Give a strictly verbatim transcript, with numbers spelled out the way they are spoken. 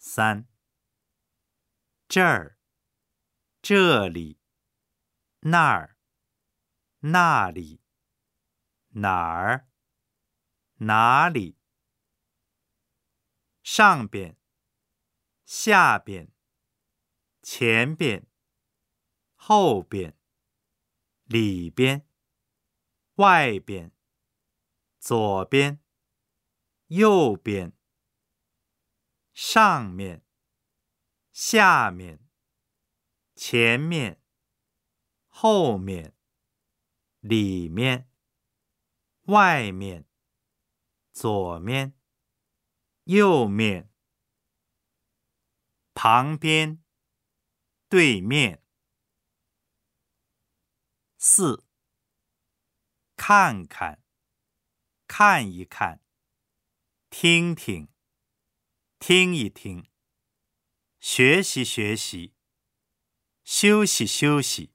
三，这儿，这里，那儿，那里，哪儿，哪里，上边，下边，前边，后边，里边，外边，左边，右边，上面，下面，前面，后面，里面，外面，左面，右面，旁边，对面。四，看看，看一看，听听，听一听，学习学习，休息休息。